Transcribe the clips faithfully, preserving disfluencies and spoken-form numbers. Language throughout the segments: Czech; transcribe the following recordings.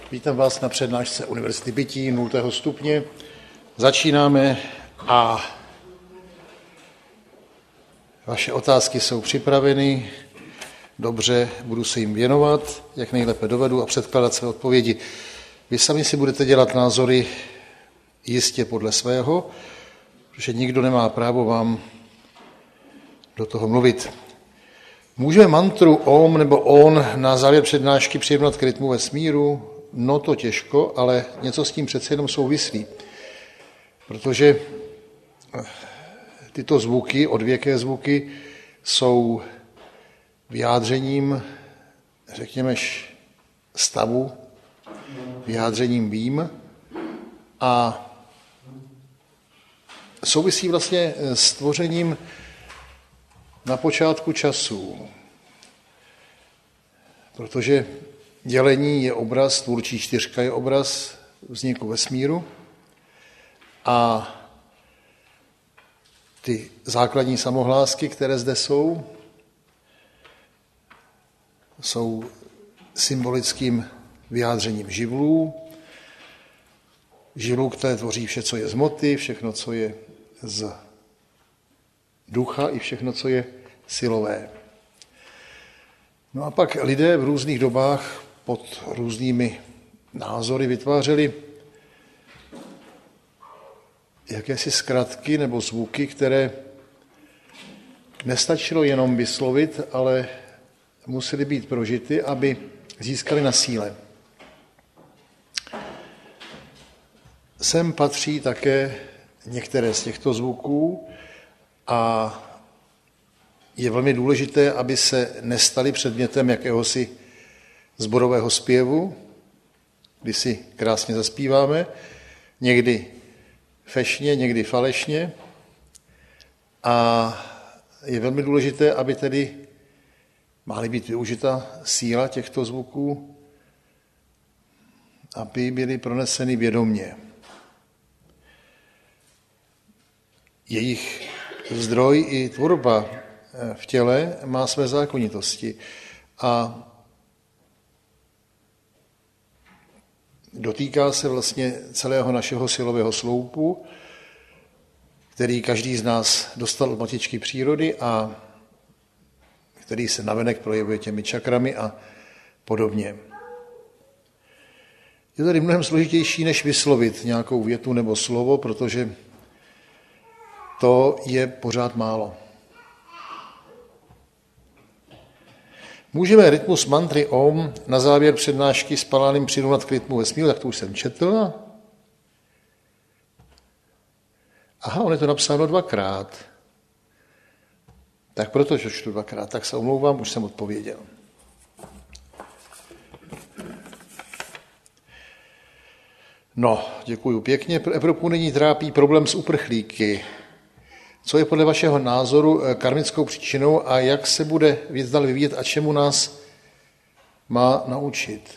Vítám vás na přednášce Univerzity bytí nultého stupně. Začínáme a vaše otázky jsou připraveny. Dobře, budu se jim věnovat, jak nejlépe dovedu a předkládat své odpovědi. Vy sami si budete dělat názory jistě podle svého, protože nikdo nemá právo vám do toho mluvit. Můžeme mantru Om nebo On na závěr přednášky přirovnat k rytmu vesmíru? No to těžko, ale něco s tím přece jenom souvislí. Protože tyto zvuky, odvěké zvuky, jsou vyjádřením, řekněme, stavu, vyjádřením vím a souvisí vlastně s tvořením na počátku času. Protože dělení je obraz, tvůrčí čtyřka je obraz vzniku vesmíru a ty základní samohlásky, které zde jsou, jsou symbolickým vyjádřením živlů, živlů, které tvoří vše, co je z hmoty, všechno, co je z ducha i všechno, co je silové. No a pak lidé v různých dobách pod různými názory vytvářeli jakési zkratky nebo zvuky, které nestačilo jenom vyslovit, ale musely být prožity, aby získali na síle. Sem patří také některé z těchto zvuků a je velmi důležité, aby se nestaly předmětem jakéhosi sborového zpěvu, kdy si krásně zaspíváme, někdy fešně, někdy falešně. A je velmi důležité, aby tedy má být využita síla těchto zvuků, aby byly proneseny vědomě. Jejich zdroj i tvorba v těle má své zákonitosti a dotýká se vlastně celého našeho silového sloupu, který každý z nás dostal od matičky přírody a který se navenek projevuje těmi čakrami a podobně. Je tady mnohem složitější, než vyslovit nějakou větu nebo slovo, protože to je pořád málo. Můžeme rytmus mantry Om na závěr přednášky s Palánem přirovnat k rytmu vesmíru, tak to už jsem četl. Aha, on je to napsáno dvakrát. Tak proto, že čtu dvakrát, tak se omlouvám, už jsem odpověděl. No, děkuju pěkně. Evropu nyní trápí problém s uprchlíky. Co je podle vašeho názoru karmickou příčinou a jak se bude věc dál vyvíjet a čemu nás má naučit?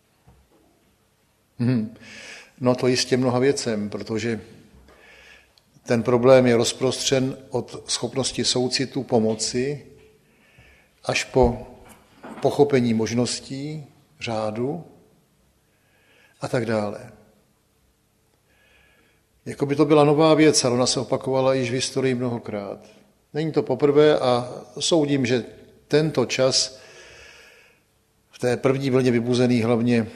Hmm. No to jistě mnoha věcem, protože ten problém je rozprostřen od schopnosti soucitu pomoci až po pochopení možností, řádu a tak dále. Jako by to byla nová věc, ale ona se opakovala již v historii mnohokrát. Není to poprvé a soudím, že tento čas v té první vlně vybuzený hlavně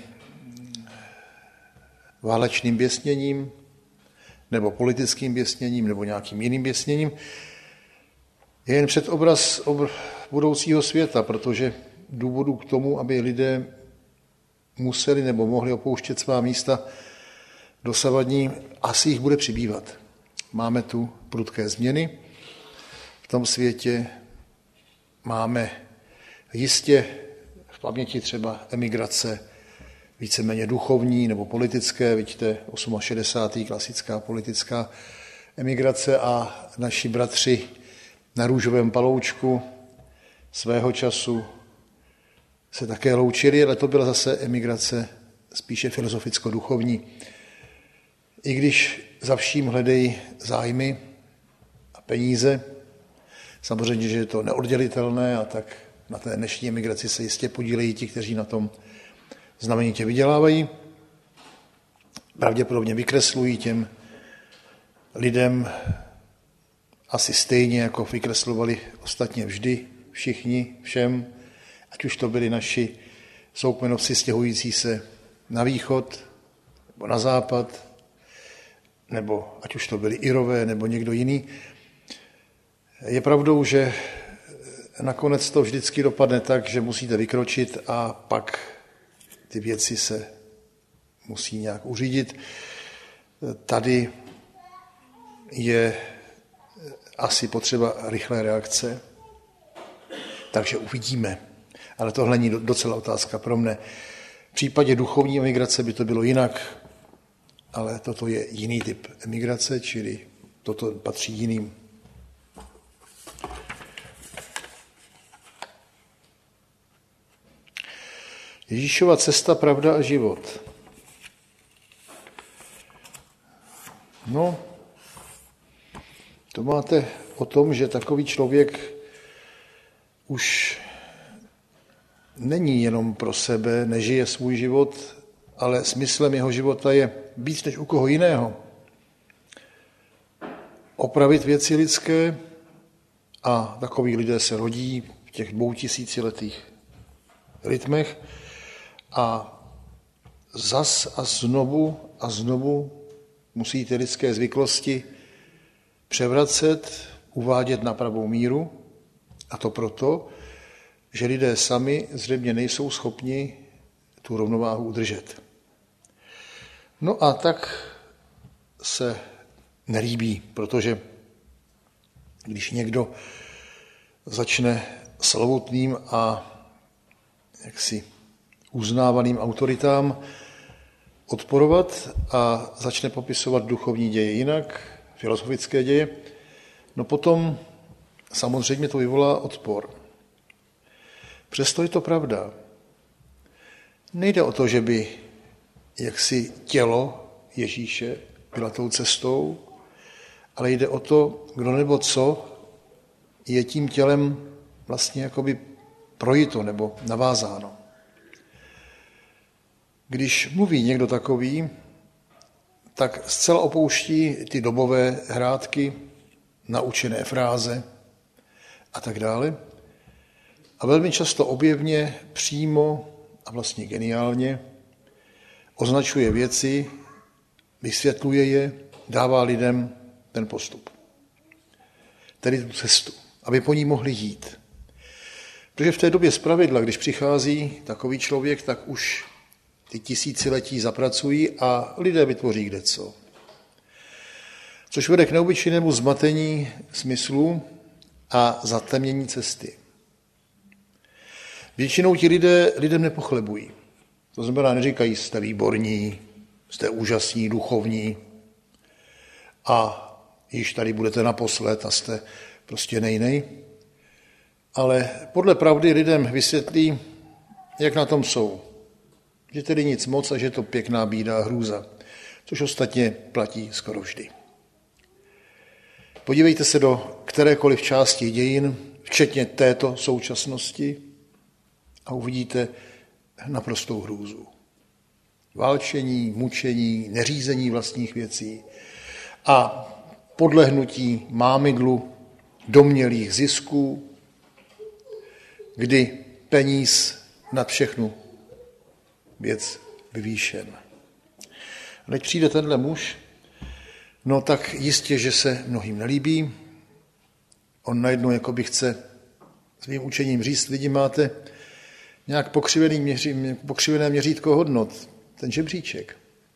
válečným běsněním nebo politickým běsněním nebo nějakým jiným běsněním je jen předobraz budoucího světa, protože důvodů k tomu, aby lidé museli nebo mohli opouštět svá místa dosavadní, asi jich bude přibývat. Máme tu prudké změny v tom světě, máme jistě v paměti třeba emigrace víceméně duchovní nebo politické, vidíte, šedesátých osmých klasická politická emigrace a naši bratři na růžovém paloučku svého času se také loučili, ale to byla zase emigrace spíše filozoficko-duchovní. I když za vším hledají zájmy a peníze, samozřejmě, že je to neoddělitelné a tak na té dnešní emigraci se jistě podílejí ti, kteří na tom znamenitě vydělávají. pravděpodobně vykreslují těm lidem asi stejně, jako vykreslovali ostatně vždy, všichni, všem, ať už to byli naši soukmenovci stěhující se na východ nebo na západ, nebo ať už to byli Irové nebo někdo jiný. Je pravdou, že nakonec to vždycky dopadne tak, že musíte vykročit a pak ty věci se musí nějak uřídit. Tady je asi potřeba rychlé reakce, takže uvidíme. Ale tohle není docela otázka pro mne. V případě duchovní emigrace by to bylo jinak, ale toto je jiný typ emigrace, čili toto patří jiným. Ježíšova cesta, pravda a život. No, to máte o tom, že takový člověk už není jenom pro sebe, nežije svůj život, ale smyslem jeho života je víc než u koho jiného. Opravit věci lidské a takoví lidé se rodí v těch dvou tisíciletých rytmech a zas a znovu a znovu musí ty lidské zvyklosti převracet, uvádět na pravou míru, a to proto, že lidé sami zřejmě nejsou schopni tu rovnováhu udržet. No a tak se nelíbí, protože když někdo začne slovutným a jaksi uznávaným autoritám odporovat a začne popisovat duchovní děje jinak, filozofické děje, no potom samozřejmě to vyvolá odpor. Přesto je to pravda. Nejde o to, že by jaksi tělo Ježíše byla tou cestou, ale jde o to, kdo nebo co je tím tělem vlastně jakoby projito nebo navázáno. Když mluví někdo takový, tak zcela opouští ty dobové hrátky, naučené fráze a tak dále. A velmi často objevně, přímo a vlastně geniálně označuje věci, vysvětluje je, dává lidem ten postup. Tedy tu cestu, aby po ní mohli jít. Protože v té době zpravidla, když přichází takový člověk, tak už ty tisíciletí zapracují a lidé vytvoří kdeco. Což vede k neobyčejnému zmatení smyslu a zatemnění cesty. Většinou ti lidé lidem nepochlebují. To znamená, neříkají, jste výborní, jste úžasní, duchovní a již tady budete naposled a jste prostě nejnej. Ale podle pravdy lidem vysvětlí, jak na tom jsou. Že tedy nic moc a že je to pěkná bída a hrůza, což ostatně platí skoro vždy. Podívejte se do kterékoliv části dějin, včetně této současnosti, a uvidíte naprostou hrůzu. Válčení, mučení, neřízení vlastních věcí a podlehnutí mámidlu domnělých zisků, kdy peníz nad všechnu věc vyvýšen. A teď přijde tenhle muž, no tak jistě, že se mnohým nelíbí. On najednou jakoby chce svým učením říct, lidi, máte nějak pokřivený měří, pokřivené měřítko hodnot, ten žebříček.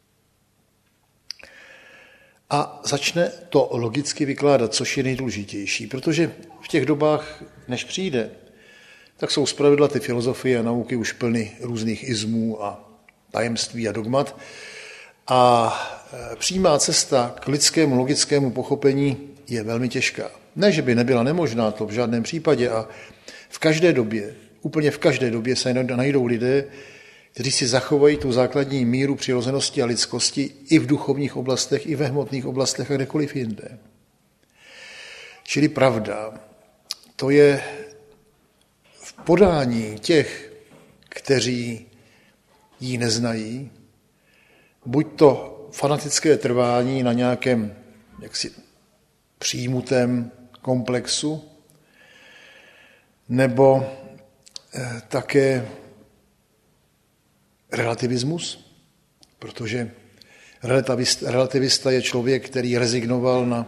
A začne to logicky vykládat, což je nejdůležitější, protože v těch dobách, než přijde, tak jsou zpravidla ty filozofie a nauky už plny různých izmů a tajemství a dogmat. A přímá cesta k lidskému logickému pochopení je velmi těžká. Ne, že by nebyla nemožná, to v žádném případě. A v každé době, úplně v každé době se najdou lidé, kteří si zachovají tu základní míru přirozenosti a lidskosti i v duchovních oblastech, i ve hmotných oblastech a kdekoliv jinde. Čili pravda, to je v podání těch, kteří ji neznají, buď to fanatické trvání na nějakém jaksi přijímutém komplexu, nebo také relativismus, protože relativista, relativista je člověk, který rezignoval na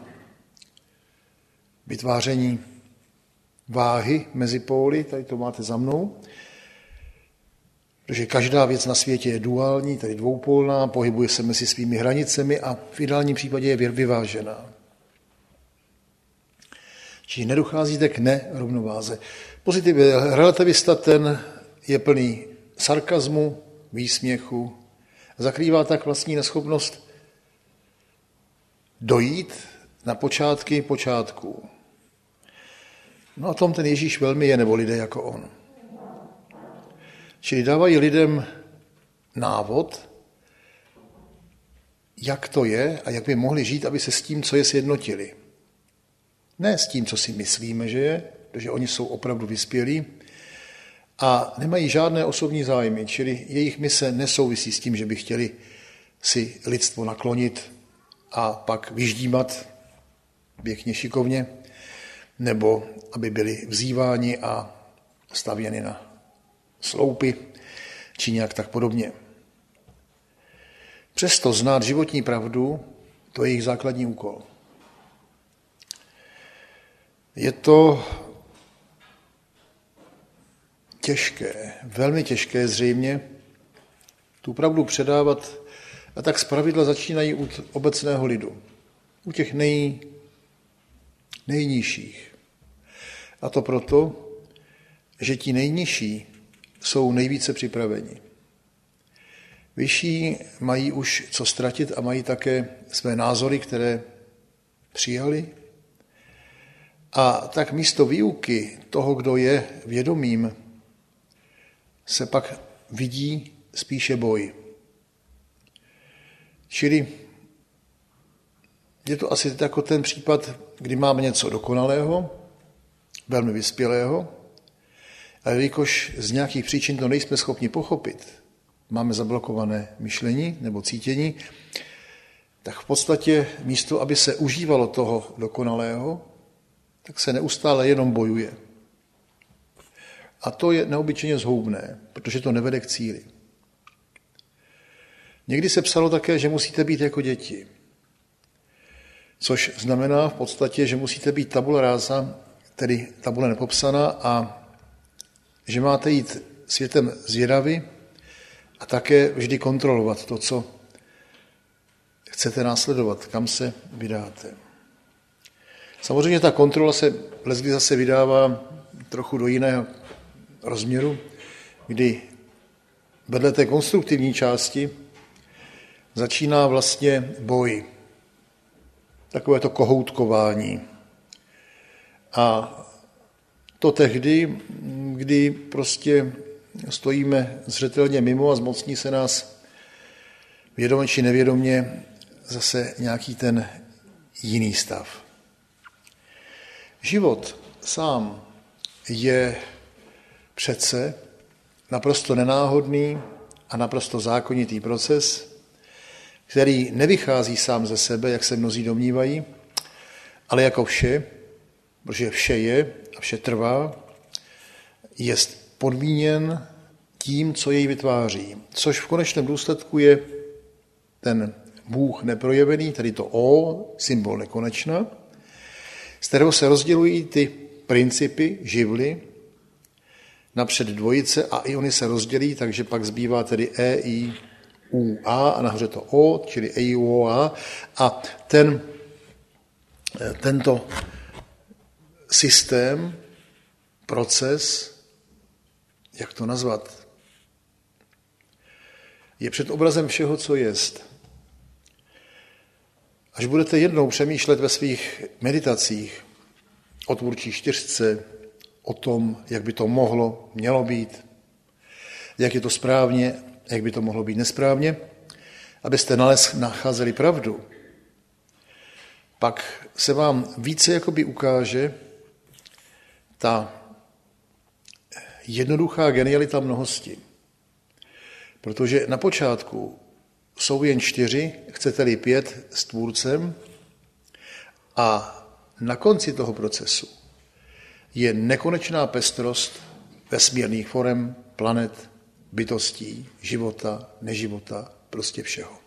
vytváření váhy mezi póly, tady to máte za mnou, protože každá věc na světě je duální, tedy dvoupólná, pohybuje se mezi svými hranicemi a v ideálním případě je vyvážená. Čili nedocházíte k nerovnováze. Pozitivní relativista ten je plný sarkazmu, výsměchu, zakrývá tak vlastní neschopnost dojít na počátky počátků. No a tom ten Ježíš velmi je, nebo lidé jako on. Čili dávají lidem návod, jak to je a jak by mohli žít, aby se s tím, co je, sjednotili. Ne s tím, co si myslíme, že je, protože oni jsou opravdu vyspělí a nemají žádné osobní zájmy, čili jejich mise nesouvisí s tím, že by chtěli si lidstvo naklonit a pak vyždímat pěkně šikovně, nebo aby byli vzýváni a stavěni na sloupy, či nějak tak podobně. Přesto znát životní pravdu, to je jejich základní úkol. Je to těžké, velmi těžké zřejmě tu pravdu předávat a tak zpravidla začínají u obecného lidu, u těch nej, nejnižších. A to proto, že ti nejnižší jsou nejvíce připraveni. Vyšší mají už co ztratit a mají také své názory, které přijali. A tak místo výuky toho, kdo je vědomým, se pak vidí spíše boj. Čili je to asi jako ten případ, kdy máme něco dokonalého, velmi vyspělého, ale jelikož z nějakých příčin to nejsme schopni pochopit, máme zablokované myšlení nebo cítění, tak v podstatě místo, aby se užívalo toho dokonalého, tak se neustále jenom bojuje. A to je neobyčejně zhoubné, protože to nevede k cíli. Někdy se psalo také, že musíte být jako děti, což znamená v podstatě, že musíte být tabula rasa, tedy tabule nepopsaná, a že máte jít světem zvědavy a také vždy kontrolovat to, co chcete následovat, kam se vydáte. Samozřejmě ta kontrola se leckdy zase vydává trochu do jiného rozměru, kdy vedle té konstruktivní části začíná vlastně boj. Takové to kohoutkování. A to tehdy, kdy prostě stojíme zřetelně mimo a zmocní se nás vědomě či nevědomě zase nějaký ten jiný stav. Život sám je přece naprosto nenáhodný a naprosto zákonitý proces, který nevychází sám ze sebe, jak se mnozí domnívají, ale jako vše, protože vše je a vše trvá, je podmíněn tím, co jej vytváří, což v konečném důsledku je ten Bůh neprojevený, tedy to O, symbol nekonečna, z kterého se rozdělují ty principy, živly, napřed dvojice a i oni se rozdělí, takže pak zbývá tedy E, I, U, A a nahoře to O, čili E, I, U, A. A ten, tento systém, proces, jak to nazvat, je před obrazem všeho, co jest. Až budete jednou přemýšlet ve svých meditacích o tvůrčí čtyřce, o tom, jak by to mohlo, mělo být, jak je to správně, jak by to mohlo být nesprávně, abyste nalez nacházeli pravdu, pak se vám více jakoby ukáže ta jednoduchá genialita mnohosti. Protože na počátku jsou jen čtyři, chcete-li pět, s tvůrcem a na konci toho procesu je nekonečná pestrost vesmírných forem, planet, bytostí, života, neživota, prostě všeho.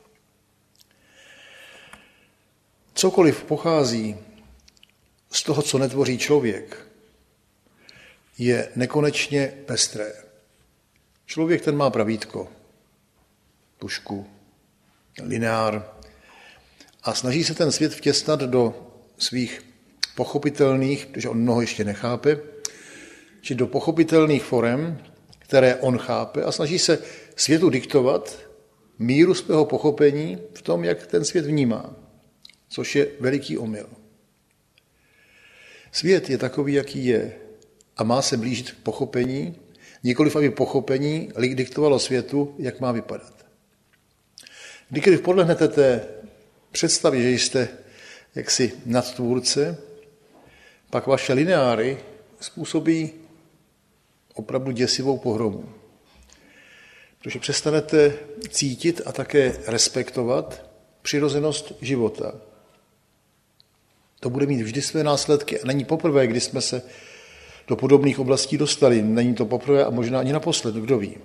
Cokoliv pochází z toho, co netvoří člověk, je nekonečně pestré. Člověk ten má pravítko, tušku, lineár a snaží se ten svět vtěsnat do svých pochopitelných, protože on mnoho ještě nechápe, či do pochopitelných forem, které on chápe a snaží se světu diktovat míru svého pochopení v tom, jak ten svět vnímá, což je veliký omyl. Svět je takový, jaký je a má se blížit k pochopení, nikoliv aby pochopení diktovalo světu, jak má vypadat. Kdykoliv podlehnete té představě, že jste jaksi nadtvůrce, pak vaše lineáry způsobí opravdu děsivou pohromu. Protože přestanete cítit a také respektovat přirozenost života. To bude mít vždy své následky a není poprvé, kdy jsme se do podobných oblastí dostali. Není to poprvé a možná ani naposled, kdo ví.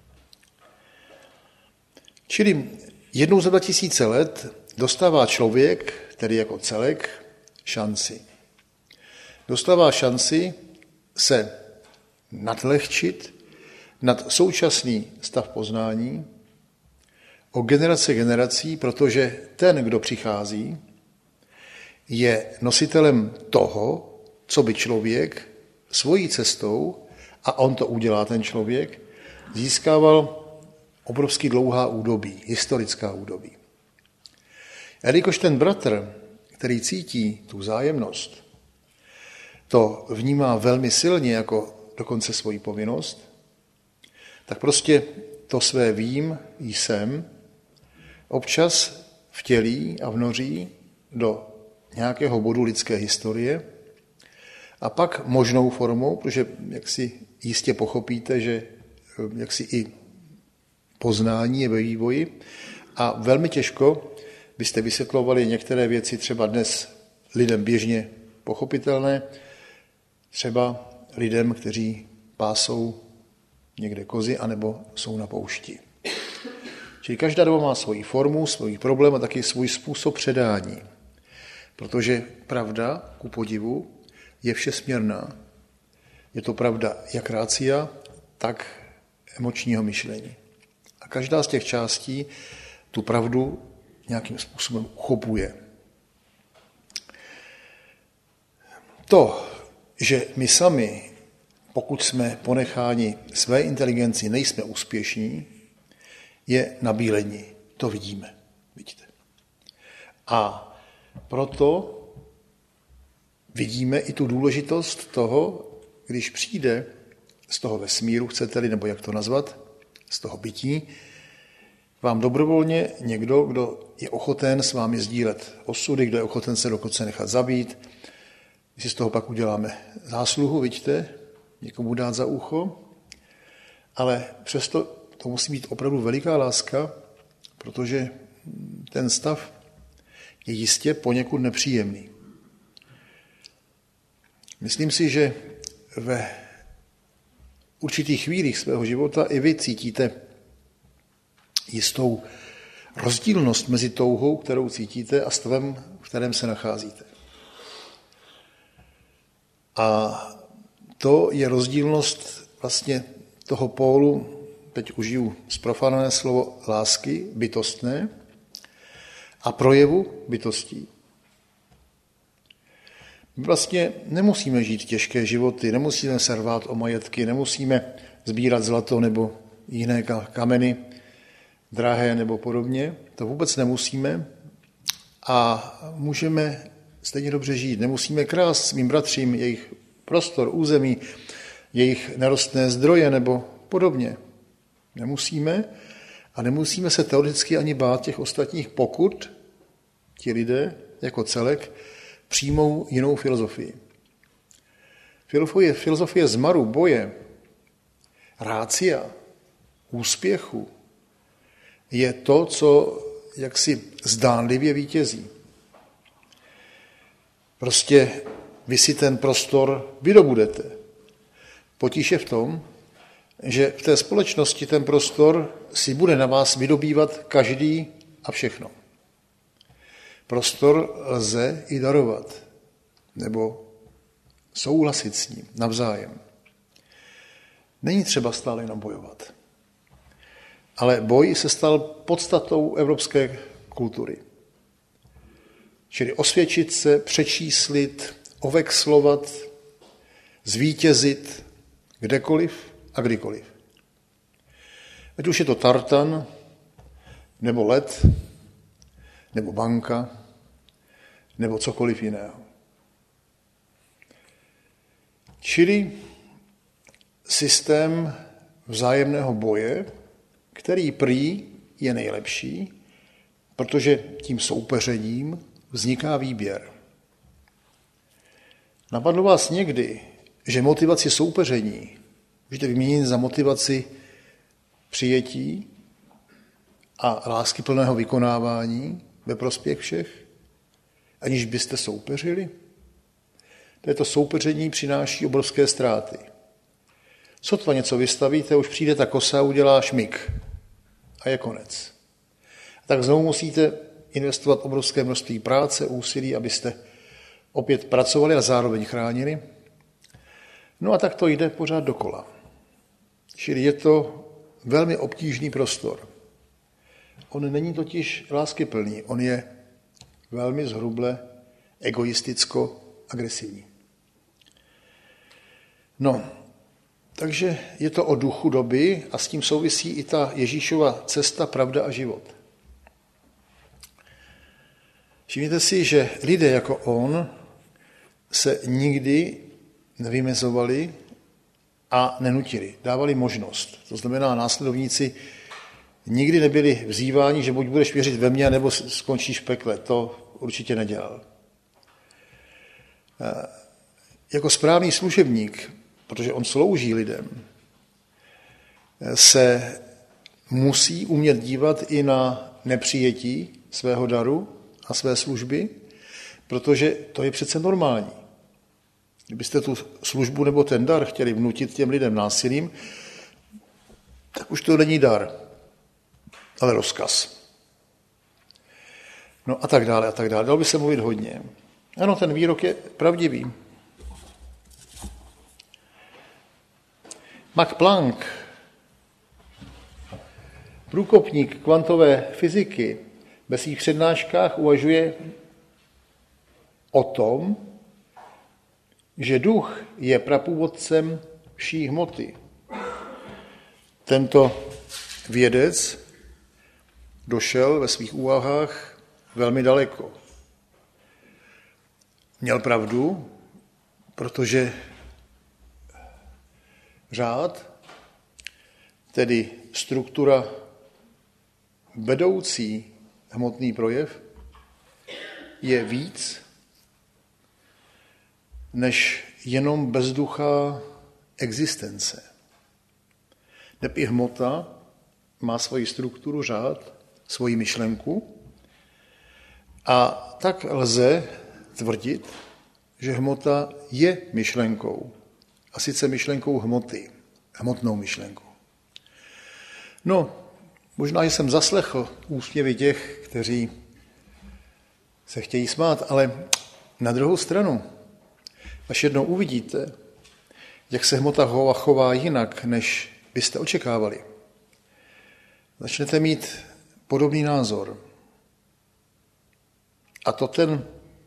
Čili jednou za dva tisíce let dostává člověk, tedy jako celek, šanci. Dostává šanci se nadlehčit nad současný stav poznání o generace generací, protože ten, kdo přichází, je nositelem toho, co by člověk svojí cestou, a on to udělá ten člověk, získával obrovsky dlouhá údobí, historická údobí. A jelikož ten bratr, který cítí tu vzájemnost, to vnímá velmi silně jako dokonce svoji povinnost, tak prostě to své vím, jsem, občas vtělí a vnoří do nějakého bodu lidské historie a pak možnou formou, protože jak si jistě pochopíte, že jak si i poznání je ve vývoji a velmi těžko byste vysvětlovali některé věci třeba dnes lidem běžně pochopitelné, třeba lidem, kteří pásou někde kozy anebo jsou na poušti. Čili každá doba má svoji formu, svůj problém a taky svůj způsob předání. Protože pravda, ku podivu, je všesměrná. Je to pravda jak rácia, tak emočního myšlení. A každá z těch částí tu pravdu nějakým způsobem uchopuje. To, že my sami, pokud jsme ponecháni své inteligenci, nejsme úspěšní, je nabílení. To vidíme. Vidíte. A proto vidíme i tu důležitost toho, když přijde z toho vesmíru, chcete-li, nebo jak to nazvat, z toho bytí, vám dobrovolně někdo, kdo je ochoten s vámi sdílet osudy, kdo je ochoten se dokonce nechat zabít. My si z toho pak uděláme zásluhu, vidíte, někomu dát za ucho, ale přesto to musí být opravdu veliká láska, protože ten stav je jistě poněkud nepříjemný. Myslím si, že ve určitých chvílích svého života i vy cítíte jistou rozdílnost mezi touhou, kterou cítíte, a stavem, v kterém se nacházíte. A to je rozdílnost vlastně toho pólu, teď užiju zprofanované slovo lásky, bytostné, a projevu bytostí. My vlastně nemusíme žít těžké životy, nemusíme se rvát o majetky, nemusíme sbírat zlato nebo jiné kameny, drahé nebo podobně. To vůbec nemusíme a můžeme stejně dobře žít. Nemusíme krást svým bratřím jejich prostor, území, jejich nerostné zdroje nebo podobně. Nemusíme a nemusíme se teoreticky ani bát těch ostatních, pokud ti lidé jako celek přijmou jinou filozofii. Filozofie, filozofie zmaru, boje, rácia, úspěchu je to, co jaksi zdánlivě vítězí. Prostě vy si ten prostor vydobudete. Potíž je v tom, že v té společnosti ten prostor si bude na vás vydobývat každý a všechno. Prostor lze i darovat, nebo souhlasit s ním navzájem. Není třeba stále jenom bojovat. Ale boj se stal podstatou evropské kultury. Čili osvědčit se, přečíslit, ovexlovat, zvítězit kdekoliv a kdykoliv. Ať už je to tartan, nebo let, nebo banka, nebo cokoliv jiného. Čili systém vzájemného boje, který prý je nejlepší, protože tím soupeřením vzniká výběr. Napadlo vás někdy, že motivaci soupeření můžete vyměnit za motivaci přijetí a láskyplného vykonávání ve prospěch všech, aniž byste soupeřili? Toto soupeření přináší obrovské ztráty. Sotva něco vystavíte, už přijde ta kosa a udělá šmik. A je konec. A tak znovu musíte investovat obrovské množství práce, úsilí, abyste opět pracovali a zároveň chránili. No a tak to jde pořád dokola. Čili je to velmi obtížný prostor. On není totiž láskyplný, on je velmi zhruble egoisticko-agresivní. No, takže je to o duchu doby a s tím souvisí i ta Ježíšova cesta, pravda a život. Všimněte si, že lidé jako on se nikdy nevymezovali a nenutili. Dávali možnost. To znamená, následovníci nikdy nebyli vzýváni, že buď budeš věřit ve mně, nebo skončíš v pekle. To určitě nedělal. Jako správný služebník, protože on slouží lidem, se musí umět dívat i na nepřijetí svého daru a své služby, protože to je přece normální. Kdybyste tu službu nebo ten dar chtěli vnutit těm lidem násilím, tak už to není dar, ale rozkaz. No a tak dále, a tak dále. Dalo by se mluvit hodně. Ano, ten výrok je pravdivý. Max Planck, průkopník kvantové fyziky, ve svých přednáškách uvažuje o tom, že duch je prapůvodcem vší hmoty. Tento vědec došel ve svých úvahách velmi daleko. Měl pravdu, protože řád, tedy struktura vedoucí hmotný projev, je víc než jenom bezduchá existence. Neb i hmota má svoji strukturu, řád, svoji myšlenku a tak lze tvrdit, že hmota je myšlenkou. A sice myšlenkou hmoty, hmotnou myšlenkou. No, možná jsem zaslechl úsměvy těch, kteří se chtějí smát, ale na druhou stranu, až jednou uvidíte, jak se hmota chová jinak, než byste očekávali, začnete mít podobný názor. A to ten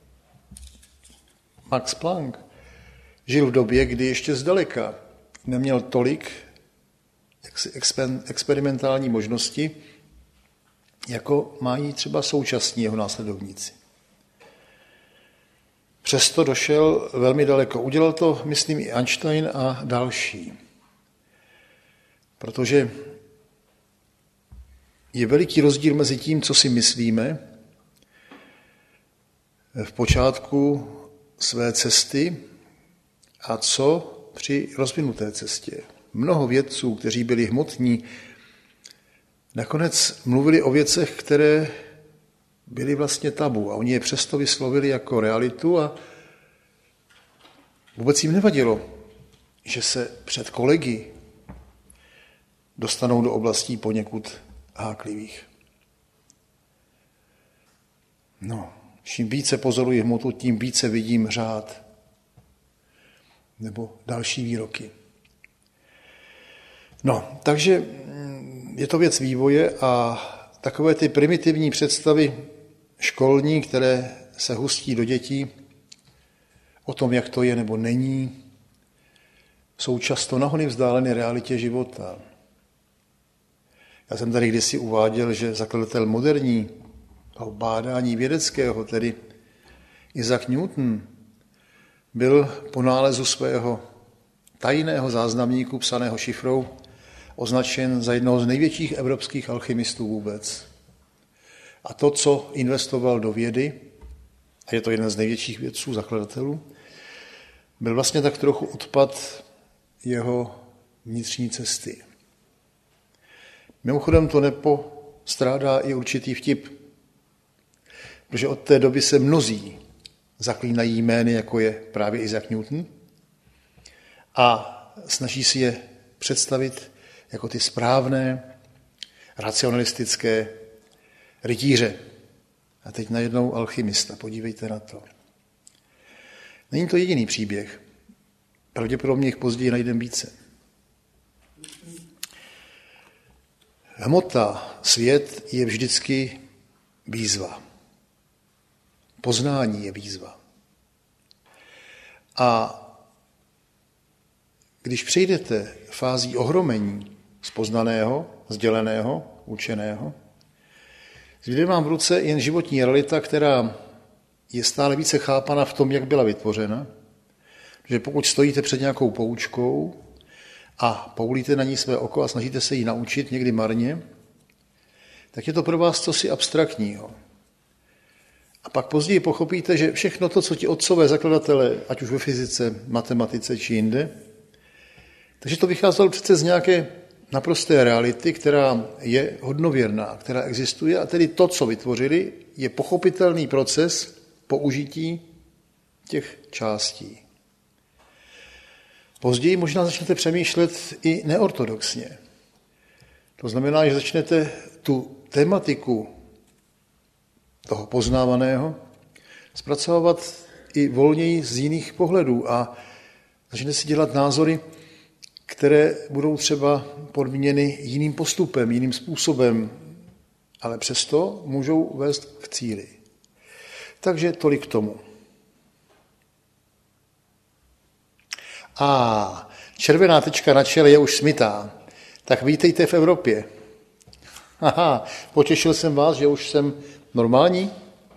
Max Planck žil v době, kdy ještě zdaleka neměl tolik jaksi experimentální možnosti, jako mají třeba současní jeho následovníci. Přesto došel velmi daleko. Udělal to, myslím, i Einstein a další. Protože je veliký rozdíl mezi tím, co si myslíme v počátku své cesty a co při rozvinuté cestě. Mnoho vědců, kteří byli hmotní, nakonec mluvili o věcech, které byly vlastně tabu a oni je přesto vyslovili jako realitu a vůbec jim nevadilo, že se před kolegy dostanou do oblastí poněkud háklivých. No, čím více pozoruji hmotu, tím více vidím řád nebo další výroky. No, takže je to věc vývoje a takové ty primitivní představy školní, které se hustí do dětí o tom, jak to je nebo není, jsou často nahony vzdáleny realitě života. Já jsem tady kdysi uváděl, že zakladatel moderní bádání vědeckého, tedy Isaac Newton, byl po nálezu svého tajného záznamníku psaného šifrou označen za jednoho z největších evropských alchymistů vůbec. A to, co investoval do vědy, a je to jeden z největších vědců, zakladatelů, byl vlastně tak trochu odpad jeho vnitřní cesty. Mimochodem to nepostrádá i určitý vtip, protože od té doby se mnozí zaklínají jmény, jako je právě Isaac Newton, a snaží si je představit jako ty správné, racionalistické rytíře. A teď najednou alchymista, podívejte na to. Není to jediný příběh. Pravděpodobně jich později najdeme více. Hmota, svět je vždycky výzva. Poznání je výzva. A když přejdete fází ohromení z poznaného, sděleného, učeného, zbyde vám v ruce jen životní realita, která je stále více chápana v tom, jak byla vytvořena, že pokud stojíte před nějakou poučkou a poulíte na ní své oko a snažíte se ji naučit někdy marně, tak je to pro vás cosi abstraktního. A pak později pochopíte, že všechno to, co ti otcové zakladatelé, ať už ve fyzice, matematice či jinde, takže to vycházelo přece z nějaké naprosté reality, která je hodnověrná, která existuje, a tedy to, co vytvořili, je pochopitelný proces použití těch částí. Později možná začnete přemýšlet i neortodoxně. To znamená, že začnete tu tematiku toho poznávaného zpracovávat i volněji z jiných pohledů a začnete si dělat názory, které budou třeba podmíněny jiným postupem, jiným způsobem, ale přesto můžou vést k cíli. Takže tolik k tomu. A červená tečka na čele je už smytá. Tak vítejte v Evropě. Aha, potěšil jsem vás, že už jsem normální?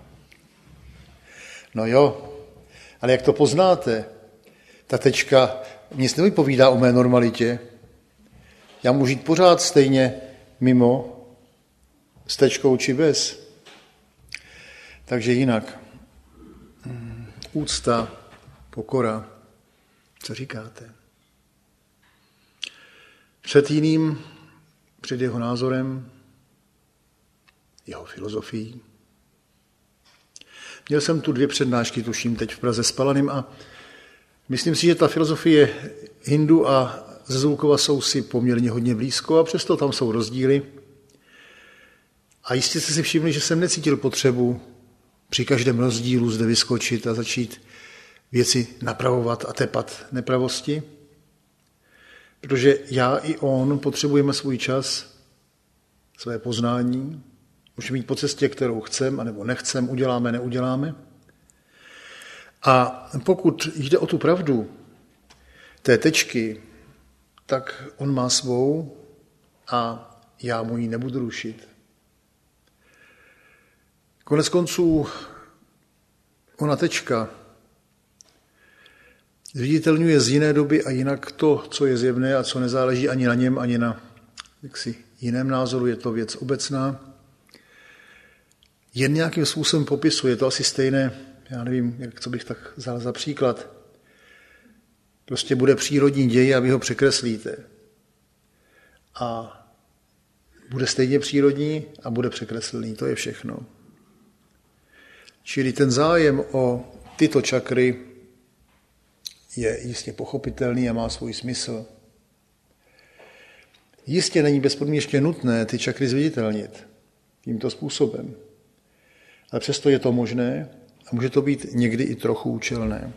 No jo, ale jak to poznáte? Ta tečka nic nevypovídá o mé normalitě. Já můžu jít pořád stejně mimo, s tečkou či bez. Takže jinak. Úcta, pokora. Co říkáte? Před jiným, před jeho názorem, jeho filozofií. Měl jsem tu dvě přednášky, tuším teď v Praze s Palanym, a myslím si, že ta filozofie Hindu a Zezulkova jsou si poměrně hodně blízko a přesto tam jsou rozdíly. A jistě jste si všimli, že jsem necítil potřebu při každém rozdílu zde vyskočit a začít věci napravovat a tepat nepravosti, protože já i on potřebujeme svůj čas, své poznání, můžeme jít po cestě, kterou chcem, anebo nechcem, uděláme, neuděláme. A pokud jde o tu pravdu té tečky, tak on má svou a já mu ji nebudu rušit. Konec konců ona tečka zviditelňuje z jiné doby a jinak to, co je zjevné a co nezáleží ani na něm, ani na jaksi jiném názoru, je to věc obecná. Jen nějakým způsobem popisuje, je to asi stejné, já nevím, jak, co bych tak vzal za příklad. Prostě bude přírodní děj a vy ho překreslíte. A bude stejně přírodní a bude překreslený. To je všechno. Čili ten zájem o tyto čakry je jistě pochopitelný a má svůj smysl. Jistě není bezpodmínečně nutné ty čakry zviditelnit tímto způsobem. Ale přesto je to možné a může to být někdy i trochu účelné.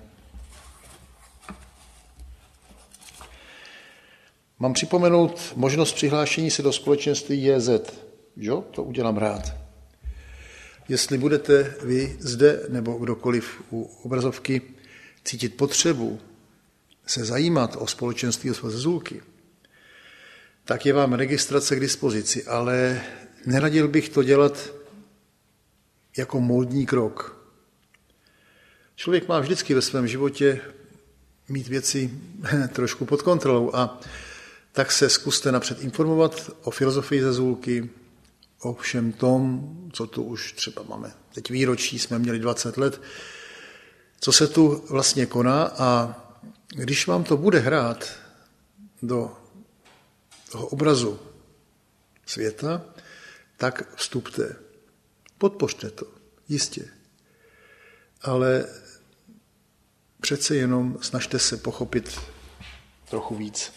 Mám připomenout možnost přihlášení se do společenství J Z. Jo? To udělám rád. Jestli budete vy zde nebo kdokoliv u obrazovky cítit potřebu se zajímat o společenství o Zezulky, tak je vám registrace k dispozici, ale neradil bych to dělat jako módní krok. Člověk má vždycky ve svém životě mít věci trošku pod kontrolou a tak se zkuste napřed informovat o filozofii Zezulky, o všem tom, co tu už třeba máme. Teď výročí jsme měli dvacet let, co se tu vlastně koná a když vám to bude hrát do toho obrazu světa, tak vstupte. Podpořte to, jistě. Ale přece jenom snažte se pochopit trochu víc.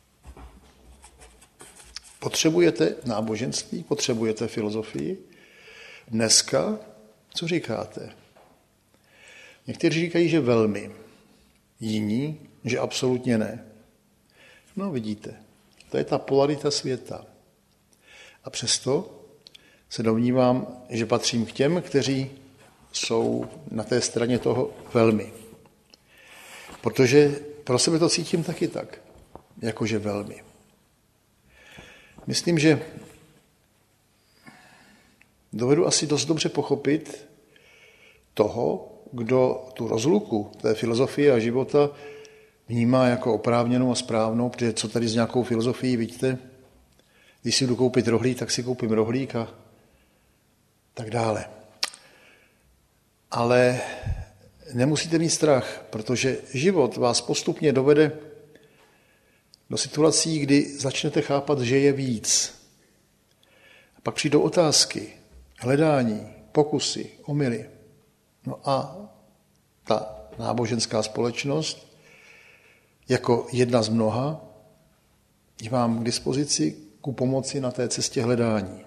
Potřebujete náboženství, potřebujete filozofii. Dneska, co říkáte? Někteří říkají, že velmi. Jiní, že absolutně ne. No vidíte, to je ta polarita světa. A přesto se domnívám, že patřím k těm, kteří jsou na té straně toho velmi. Protože pro sebe to cítím taky tak, jakože velmi. Myslím, že dovedu asi dost dobře pochopit toho, kdo tu rozluku té filozofie a života vnímá jako oprávněnou a správnou, protože co tady s nějakou filozofií, vidíte, když si jdu koupit rohlík, tak si koupím rohlík a tak dále. Ale nemusíte mít strach, protože život vás postupně dovede do situací, kdy začnete chápat, že je víc. A pak přijdou otázky, hledání, pokusy, omyly. No a ta náboženská společnost, jako jedna z mnoha, je vám k dispozici ku pomoci na té cestě hledání.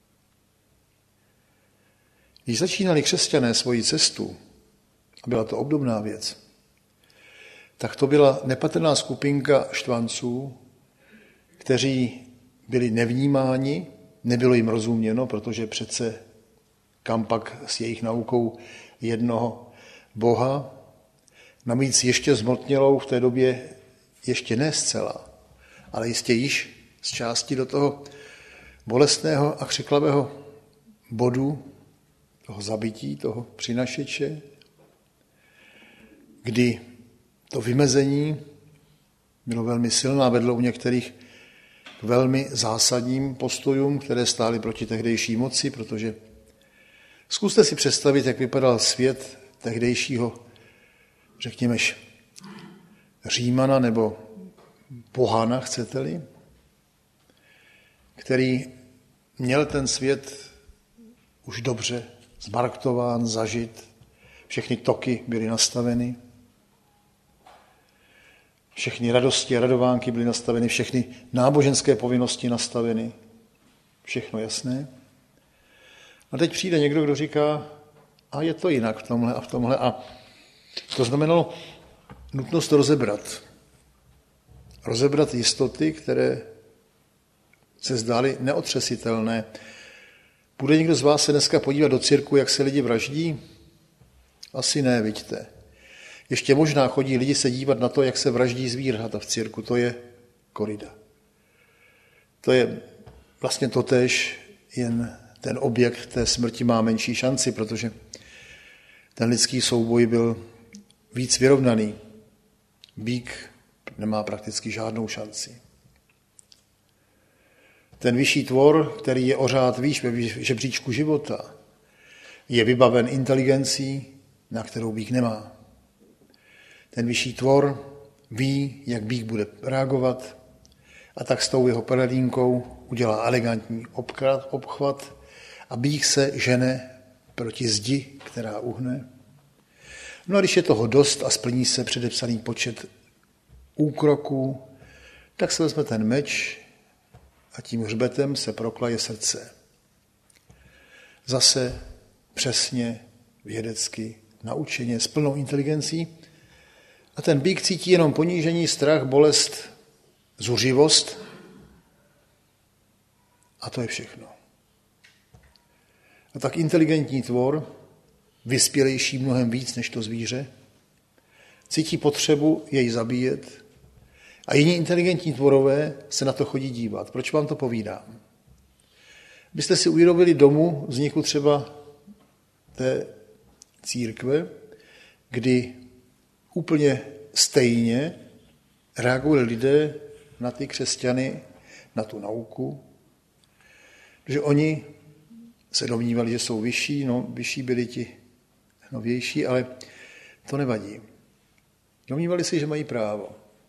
Když začínali křesťané svoji cestu, a byla to obdobná věc, tak to byla nepatrná skupinka štvanců, kteří byli nevnímáni, nebylo jim rozuměno, protože přece kam pak s jejich naukou jednoho Boha, navíc ještě zmltnělou v té době, ještě ne zcela, ale jistě již z části do toho bolestného a křiklavého bodu, toho zabití, toho přinašeče, kdy to vymezení bylo velmi silné a vedlo u některých k velmi zásadním postojům, které stály proti tehdejší moci, protože zkuste si představit, jak vypadal svět tehdejšího, řekněme, Římana nebo pohana, chcete-li, který měl ten svět už dobře zmarktován, zažit, všechny toky byly nastaveny, všechny radosti a radovánky byly nastaveny, všechny náboženské povinnosti nastaveny, všechno jasné. A teď přijde někdo, kdo říká, a je to jinak v tomhle a v tomhle. A to znamenalo nutnost rozebrat. Rozebrat jistoty, které se zdály neotřesitelné. Bude někdo z vás se dneska podívat do cirku, jak se lidi vraždí? Asi ne, vidíte. Ještě možná chodí lidi se dívat na to, jak se vraždí zvířata v cirku. To je korida. To je vlastně totéž, jen ten objekt té smrti má menší šanci, protože ten lidský souboj byl víc vyrovnaný. Býk nemá prakticky žádnou šanci. Ten vyšší tvor, který je o řád výš ve žebříčku života, je vybaven inteligencí, na kterou býk nemá. Ten vyšší tvor ví, jak býk bude reagovat, a tak s tou jeho paradínkou udělá elegantní obkrat, obchvat a bík se žene proti zdi, která uhne. No a když je toho dost a splní se předepsaný počet úkroků, tak se vezme ten meč a tím hřbetem se proklaje srdce. Zase přesně, vědecky, naučeně, s plnou inteligencí. A ten býk cítí jenom ponížení, strach, bolest, zuřivost a to je všechno. A tak inteligentní tvor, vyspělejší mnohem víc než to zvíře, cítí potřebu jej zabíjet a jiní inteligentní tvorové se na to chodí dívat. Proč vám to povídám? Byste si uvědomili domu vzniku třeba té církve, kdy úplně stejně reagovali lidé na ty křesťany, na tu nauku, že oni se domnívali, že jsou vyšší, no vyšší byli ti novější, ale to nevadí. Domnívali si, že mají právo.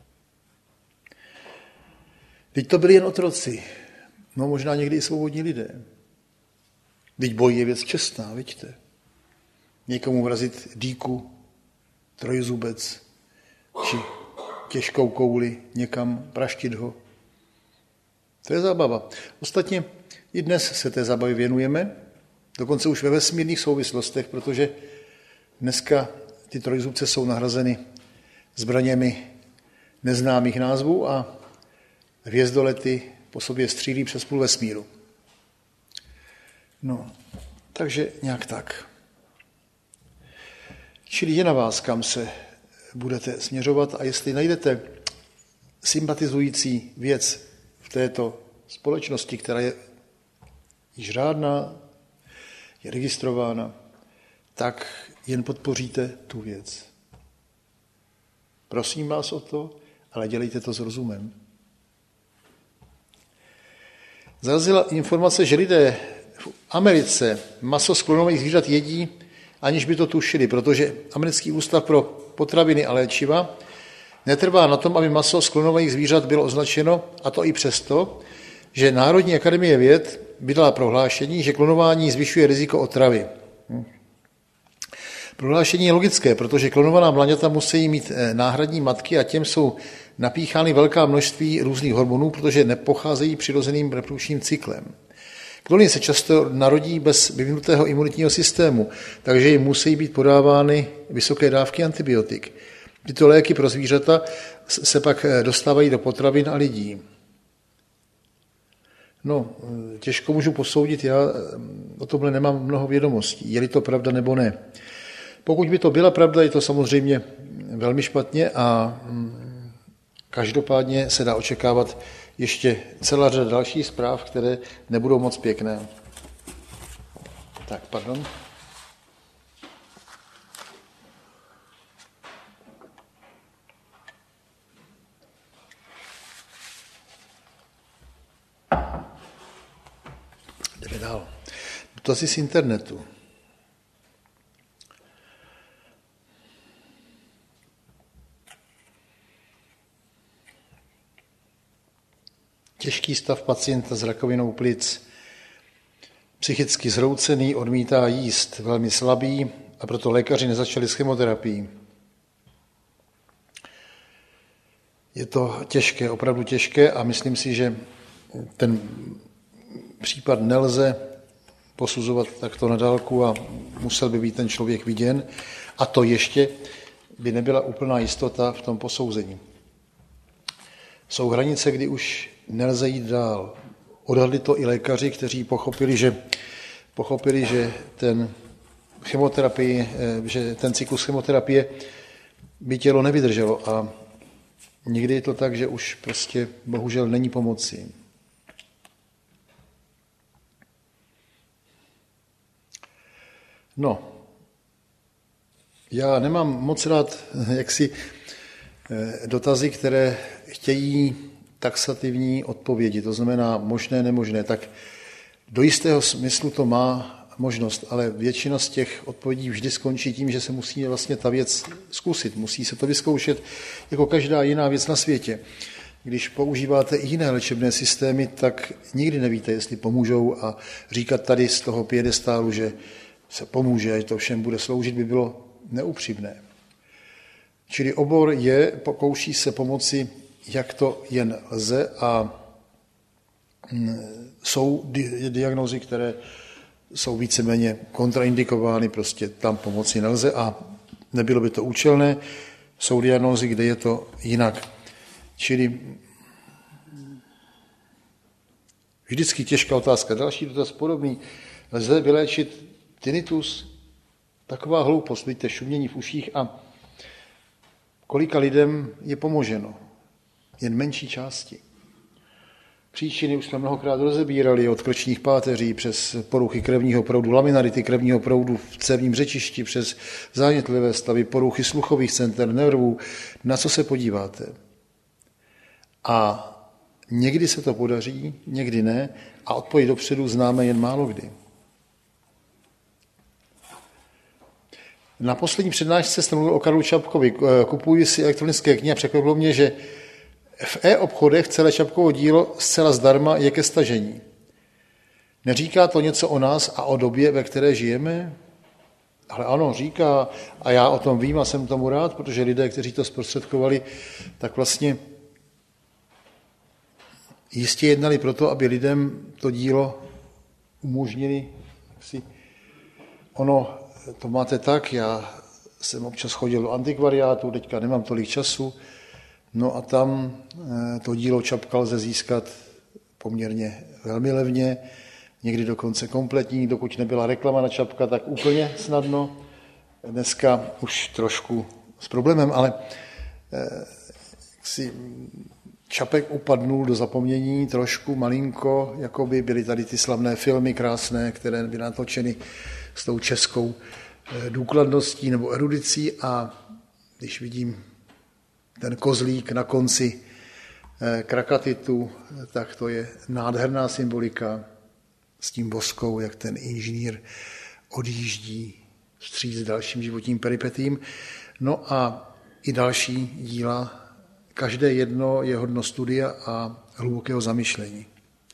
Teď to byli jen otroci, no možná někdy i svobodní lidé. Teď boj je věc čestná, vidíte. Někomu vrazit dýku, trojzubec, či těžkou kouli někam, praštit ho. To je zábava. Ostatně i dnes se té zábavě věnujeme, dokonce už ve vesmírných souvislostech, protože dneska ty trojzubce jsou nahrazeny zbraněmi neznámých názvů a hvězdolety po sobě střílí přes půl vesmíru. No, takže nějak tak. Čili je na vás, kam se budete směřovat a jestli najdete sympatizující věc v této společnosti, která je již řádná, je registrována, tak jen podpoříte tu věc. Prosím vás o to, ale dělejte to s rozumem. Zarazila informace, že lidé v Americe maso z klonových zvířat jedí, aniž by to tušili, protože Americký ústav pro potraviny a léčiva netrvá na tom, aby maso z klonovaných zvířat bylo označeno, a to i přesto, že Národní akademie věd vydala prohlášení, že klonování zvyšuje riziko otravy. Prohlášení je logické, protože klonovaná mláďata musí mít náhradní matky a těm jsou napíchány velká množství různých hormonů, protože nepocházejí přirozeným reprodukčním cyklem. Klony se často narodí bez vyvinutého imunitního systému, takže jim musí být podávány vysoké dávky antibiotik. Tyto léky pro zvířata se pak dostávají do potravin a lidí. No, těžko můžu posoudit, já o tomhle nemám mnoho vědomostí, je-li to pravda nebo ne. Pokud by to byla pravda, je to samozřejmě velmi špatně a každopádně se dá očekávat ještě celá řada dalších zpráv, které nebudou moc pěkné. Tak, pardon. Jdeme dál. Dotazy z internetu. Těžký stav pacienta s rakovinou plic. Psychicky zhroucený, odmítá jíst, velmi slabý a proto lékaři nezačali s chemoterapií. Je to těžké, opravdu těžké a myslím si, že ten případ nelze posuzovat takto na dálku a musel by být ten člověk viděn a to ještě by nebyla úplná jistota v tom posouzení. Jsou hranice, kdy už nelze jít dál. Odhadli to i lékaři, kteří pochopili, že, pochopili, že ten chemoterapii, že ten cyklus chemoterapie by tělo nevydrželo a někdy je to tak, že už prostě bohužel není pomoci. No, já nemám moc rád jaksi dotazy, které chtějí taxativní odpovědi, to znamená možné, nemožné, tak do jistého smyslu to má možnost, ale většina z těch odpovědí vždy skončí tím, že se musí vlastně ta věc zkusit, musí se to vyzkoušet jako každá jiná věc na světě. Když používáte i jiné léčebné systémy, tak nikdy nevíte, jestli pomůžou, a říkat tady z toho piedestálu, že se pomůže, že to všem bude sloužit, by bylo neupřímné. Čili obor je, pokouší se pomoci, jak to jen lze, a jsou diagnózy, které jsou víceméně kontraindikovány, prostě tam pomoci nelze a nebylo by to účelné. Jsou diagnózy, kde je to jinak. Čili vždycky těžká otázka. Další dotaz podobný. Lze vyléčit tinnitus? Taková hloupost, vidíte, šumění v uších, a kolika lidem je pomoženo? Jen menší části. Příčiny už jsme mnohokrát rozebírali, od krčních páteří přes poruchy krevního proudu, laminarity krevního proudu v cévním řečišti, přes zánětlivé stavy, poruchy sluchových center, nervů. Na co se podíváte? A někdy se to podaří, někdy ne, a odpověď dopředu známe jen málo kdy. Na poslední přednášce jsem mluvil o Karlu Čapkovi. Kupuji si elektronické knihy a překvapilo mě, že v e-obchodech celé Čapkovo dílo zcela zdarma je ke stažení. Neříká to něco o nás a o době, ve které žijeme? Ale ano, říká, a já o tom vím a jsem tomu rád, protože lidé, kteří to zprostředkovali, tak vlastně jistě jednali proto, aby lidem to dílo umožnili. Si ono, to máte tak, já jsem občas chodil do antikvariátu, teďka nemám tolik času, no a tam to dílo Čapka lze získat poměrně velmi levně, někdy dokonce kompletní, dokud nebyla reklama na Čapka, tak úplně snadno. Dneska už trošku s problémem, ale si Čapek upadnul do zapomnění trošku, malinko, jako by byly tady ty slavné filmy krásné, které byly natočeny s tou českou důkladností nebo erudicí, a když vidím ten kozlík na konci krakatitu, tak to je nádherná symbolika s tím boskou, jak ten inženýr odjíždí vstříc dalším životním peripetím. No a i další díla, každé jedno je hodno studia a hlubokého zamyšlení.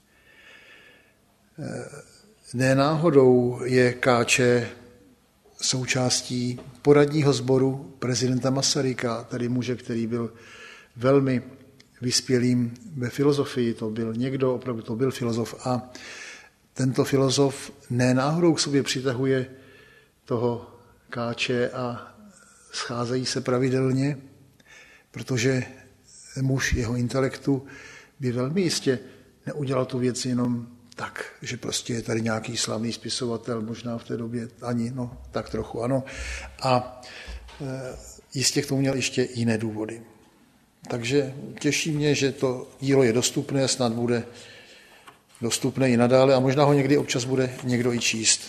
Ne náhodou je K Č součástí poradního sboru prezidenta Masaryka, tedy muže, který byl velmi vyspělým ve filozofii, to byl někdo, opravdu to byl filozof, a tento filozof ne náhodou k sobě přitahuje toho K Č a scházejí se pravidelně, protože muž jeho intelektu by velmi jistě neudělal tu věc jenom tak, že prostě je tady nějaký slavný spisovatel, možná v té době ani, no tak trochu ano, a e, jistě k tomu měl ještě jiné důvody. Takže těší mě, že to dílo je dostupné, snad bude dostupné i nadále a možná ho někdy občas bude někdo i číst.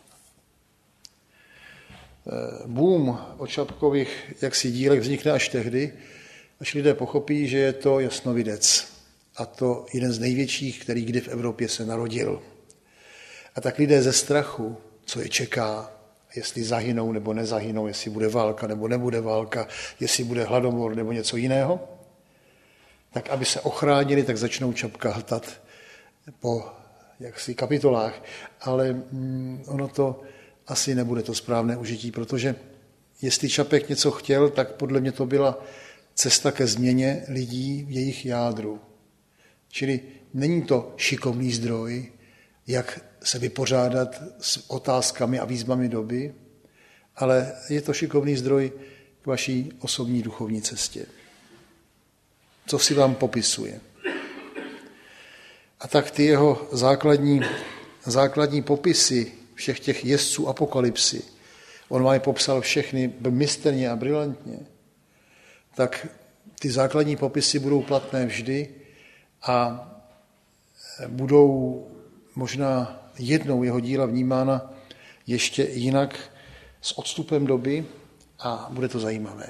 E, boom o Čapkových jaksi dílech vznikne až tehdy, až lidé pochopí, že je to jasnovidec. A to jeden z největších, který kdy v Evropě se narodil. A tak lidé ze strachu, co je čeká, jestli zahynou nebo nezahynou, jestli bude válka nebo nebude válka, jestli bude hladomor nebo něco jiného, tak aby se ochránili, tak začnou Čapka hltat po jaksi kapitolách. Ale mm, ono to asi nebude to správné užití, protože jestli Čapek něco chtěl, tak podle mě to byla cesta ke změně lidí v jejich jádru. Čili není to šikovný zdroj, jak se vypořádat s otázkami a výzvami doby, ale je to šikovný zdroj k vaší osobní duchovní cestě. Co si vám popisuje. A tak ty jeho základní, základní popisy všech těch jezdců apokalypsy, on vám je popsal všechny misterně a brilantně, tak ty základní popisy budou platné vždy a budou možná jednou jeho díla vnímána ještě jinak s odstupem doby a bude to zajímavé.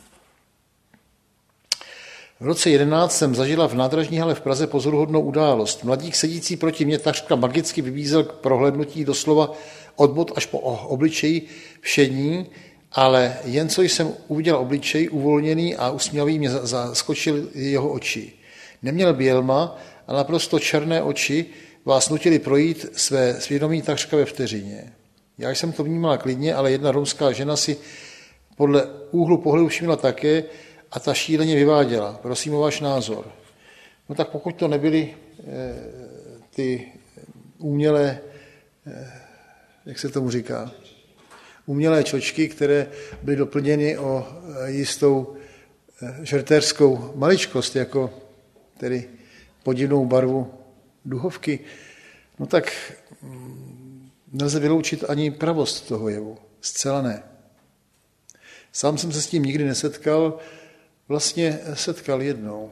V roce jedenáct jsem zažila v nádražní hale v Praze pozoruhodnou událost. Mladík sedící proti mě takřka magicky vybízel k prohlédnutí doslova od bod až po obličeji všední, ale jen co jsem uviděl obličej uvolněný a usměvavý, mě zaskočil jeho oči. Neměl bělma, ale naprosto černé oči vás nutili projít své svědomí takřka ve vteřině. Já jsem to vnímala klidně, ale jedna romská žena si podle úhlu pohledu všimla také a ta šíleně vyváděla. Prosím o váš názor. No tak pokud to nebyly e, ty umělé, e, jak se tomu říká, umělé čočky, které byly doplněny o jistou žertérskou maličkost, jako tedy podivnou barvu duhovky, no tak nelze vyloučit ani pravost toho jevu. Zcela ne. Sám jsem se s tím nikdy nesetkal, vlastně setkal jednou.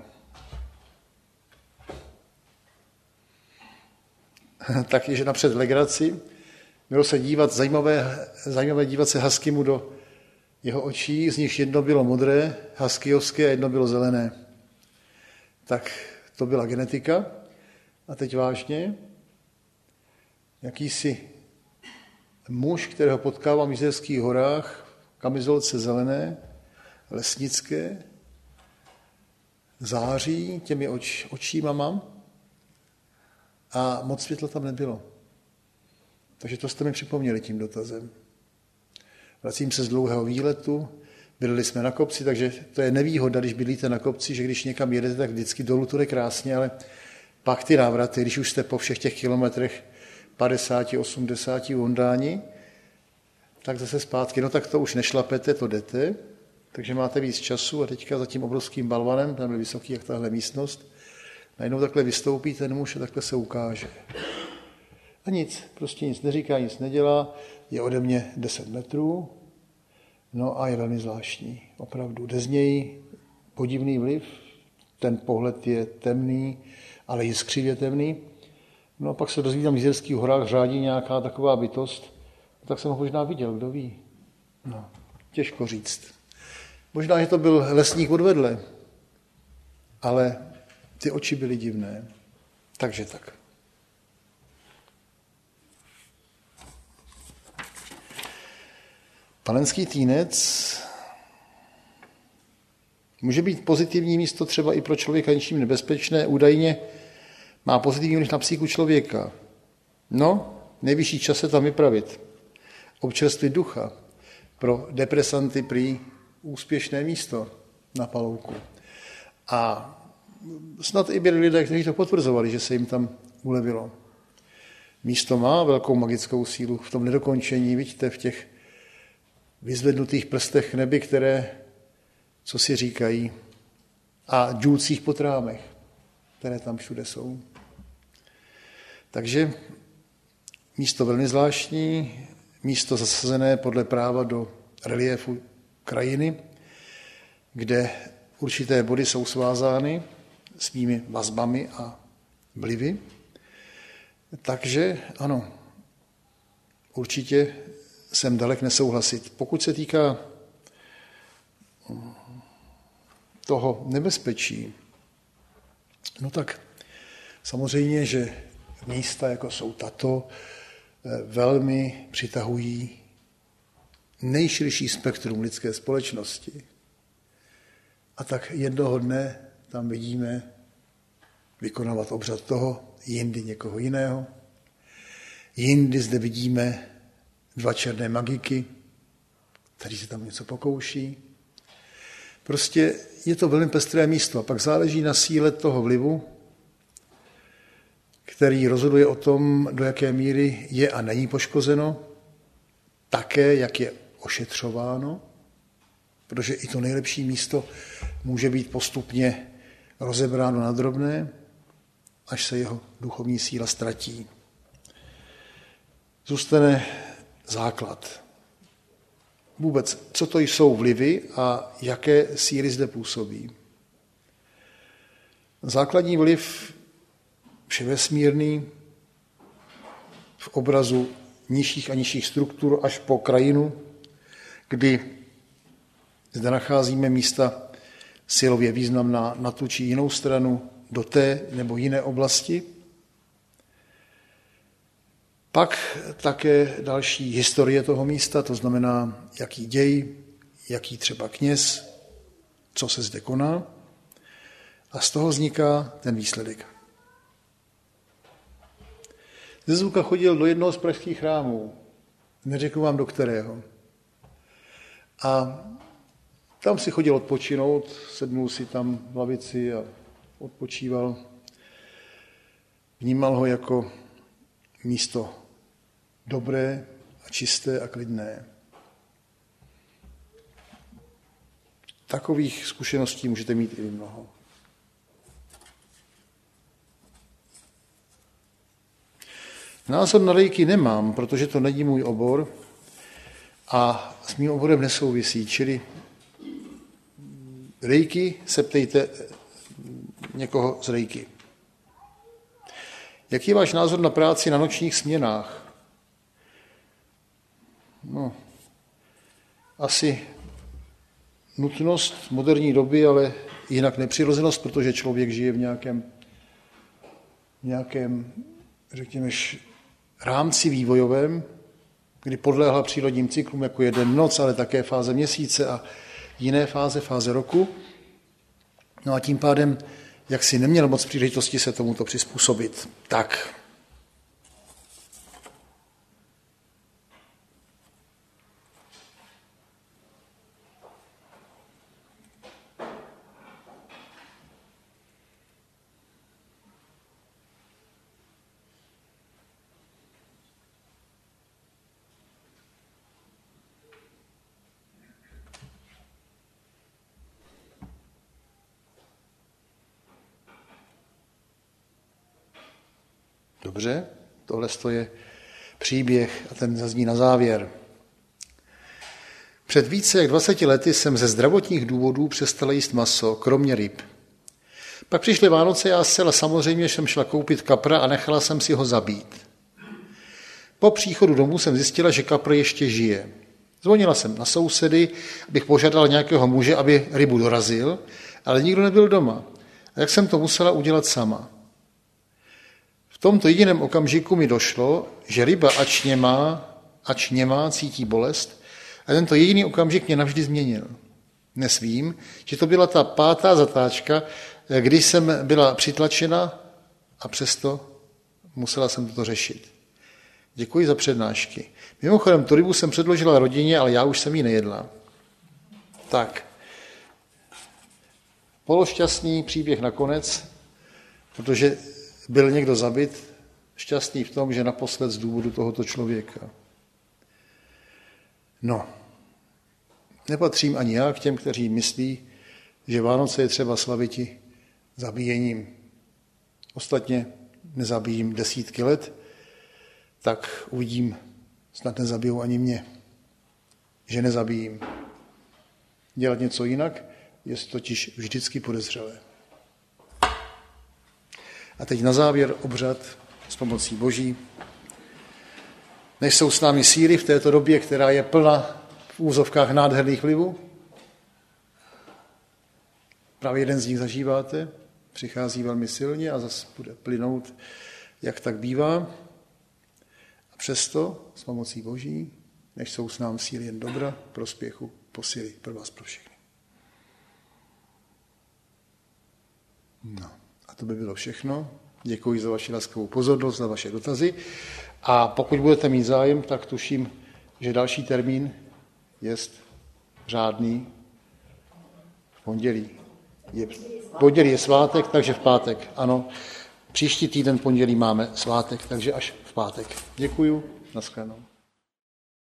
Taky, že napřed legraci bylo se dívat, zajímavé, zajímavé dívat se Huskymu do jeho očí, z nichž jedno bylo modré, huskyovské, a jedno bylo zelené. Tak to byla genetika. A teď vážně, jakýsi muž, kterého potkávám v Jizerských horách, v kamizolce zelené, lesnické, září těmi oč, očíma mám a moc světla tam nebylo. Takže to jste mi připomněli tím dotazem. Vracím se z dlouhého výletu, bydleli jsme na kopci, takže to je nevýhoda, když bydlíte na kopci, že když někam jedete, tak vždycky dolů to jde krásně, ale pak ty návraty, když už jste po všech těch kilometrech padesát, osmdesát v Hondáni, tak zase zpátky, no tak to už nešlapete, to jdete, takže máte víc času a teďka za tím obrovským balvanem, tam je vysoký, jak tahle místnost, najednou takhle vystoupí ten muž a takhle se ukáže. A nic, prostě nic neříká, nic nedělá, je ode mě deset metrů, no a je velmi zvláštní. Opravdu jde z něj podivný vliv, ten pohled je temný, ale jiskřivě temný. No a pak se dozvídám v Jizerských horách řádí nějaká taková bytost, tak jsem ho možná viděl, kdo ví. No, těžko říct. Možná, že to byl lesník odvedle, ale ty oči byly divné. Takže tak. Panenský týnec může být pozitivní místo třeba i pro člověka ničím nebezpečné, údajně má pozitivní vliv na psychiku člověka. No, nejvyšší čas se tam vypravit. Občerstvit ducha. Pro depresanty prý úspěšné místo na Palouku. A snad i byli lidé, kteří to potvrzovali, že se jim tam ulevilo. Místo má velkou magickou sílu v tom nedokončení, vidíte, v těch vyzvednutých prstech nebi, které, co si říkají, a džůcích po trámech, které tam všude jsou. Takže místo velmi zvláštní, místo zasazené podle práva do reliefu krajiny, kde určité body jsou svázány svými vazbami a vlivy. Takže ano, určitě jsem dalek nesouhlasit. Pokud se týká toho nebezpečí, no tak samozřejmě, že místa, jako jsou tato, velmi přitahují nejširší spektrum lidské společnosti. A tak jednoho dne tam vidíme vykonávat obřad toho, jindy někoho jiného. Jindy zde vidíme dva černé magiky, kteří se tam něco pokouší. Prostě je to velmi pestré místo. A pak záleží na síle toho vlivu, který rozhoduje o tom, do jaké míry je a není poškozeno, také, jak je ošetřováno, protože i to nejlepší místo může být postupně rozebráno na drobné, až se jeho duchovní síla ztratí. Zůstane základ. Vůbec, co to jsou vlivy a jaké síly zde působí. Základní vliv vševesmírný v obrazu nižších a nižších struktur až po krajinu, kdy zde nacházíme místa silově významná na tu či jinou stranu, do té nebo jiné oblasti. Pak také další historie toho místa, to znamená, jaký děj, jaký třeba kněz, co se zde koná. A z toho vzniká ten výsledek. Ze Zvuka chodil do jednoho z pražských chrámů. Neřeknu vám, do kterého. A tam si chodil odpočinout, sednul si tam v lavici a odpočíval. Vnímal ho jako místo dobré a čisté a klidné. Takových zkušeností můžete mít i vy mnoho. Názor na rejky nemám, protože to není můj obor a s mým oborem nesouvisí. Čili rejky se ptejte někoho z rejky. Jaký je váš názor na práci na nočních směnách? No, asi nutnost moderní doby, ale jinak nepřirozenost, protože člověk žije v nějakém, nějakém řekněme, rámci vývojovém, kdy podléhla přírodním cyklům, jako je den, noc, ale také fáze měsíce a jiné fáze, fáze roku. No a tím pádem, jak si neměl moc příležitosti se tomuto přizpůsobit. Tak. Dobře, tohle je příběh a ten zazní na závěr. Před více jak dvaceti lety jsem ze zdravotních důvodů přestala jíst maso, kromě ryb. Pak přišly Vánoce a zcela samozřejmě jsem šla koupit kapra a nechala jsem si ho zabít. Po příchodu domů jsem zjistila, že kapr ještě žije. Zvonila jsem na sousedy, abych požádala nějakého muže, aby rybu dorazil, ale nikdo nebyl doma. A jak jsem to musela udělat sama. V tomto jediném okamžiku mi došlo, že ryba, ač nemá, ač nemá, cítí bolest, a tento jediný okamžik mě navždy změnil. Dnes vím, že to byla ta pátá zatáčka, kdy jsem byla přitlačena a přesto musela jsem toto řešit. Děkuji za přednášky. Mimochodem, tu rybu jsem předložila rodině, ale já už jsem ji nejedla. Tak. Pološťastný příběh nakonec, protože byl někdo zabit, šťastný v tom, že naposled z důvodu tohoto člověka. No, nepatřím ani já k těm, kteří myslí, že Vánoce je třeba slaviti zabíjením. Ostatně nezabijím desítky let, tak uvidím, snad nezabijou ani mě, že nezabijím. Dělat něco jinak je totiž vždycky podezřelé. A teď na závěr obřad s pomocí Boží. Než jsou s námi síly v této době, která je plná v úzovkách nádherných vlivů. Právě jeden z nich zažíváte, přichází velmi silně a zase bude plynout, jak tak bývá. A přesto s pomocí Boží, než jsou s námi síly jen dobra, prospěchu, posily pro vás, pro všechny. No. A to by bylo všechno. Děkuji za vaši laskavou pozornost, za vaše dotazy. A pokud budete mít zájem, tak tuším, že další termín je řádný v pondělí. Je, pondělí je svátek, takže v pátek. Ano, příští týden pondělí máme svátek, takže až v pátek. Děkuji, nashledanou.